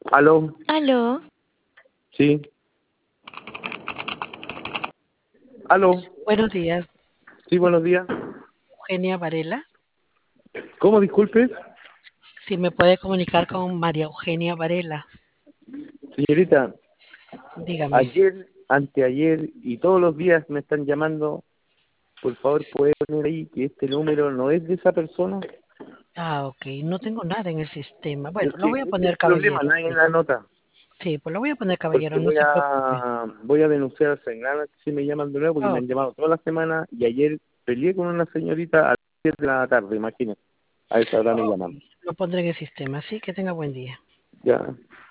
Aló, Aló, sí, aló, Buenos días, sí, buenos días. Eugenia Varela. ¿Cómo, disculpe? Si me puede comunicar con María Eugenia Varela, Señorita, dígame. ayer, anteayer y todos los días me están llamando. Por favor, ¿puede poner ahí que este número no es de esa persona? Ah, ok, no tengo nada en el sistema. Es Bueno, lo que voy a ese es poner el problema, caballero, nadie en sí. la nota. Sí, pues lo voy a poner Porque caballero, no voy se preocupe. a, voy a denunciar a Segnal si me llaman de nuevo, porque me Oh, han llamado toda la semana y ayer peleé con una señorita a las 7 de la tarde, imagínese. A esa hora me ok, llaman. lo pondré en el sistema, sí, que tenga buen día. Ya.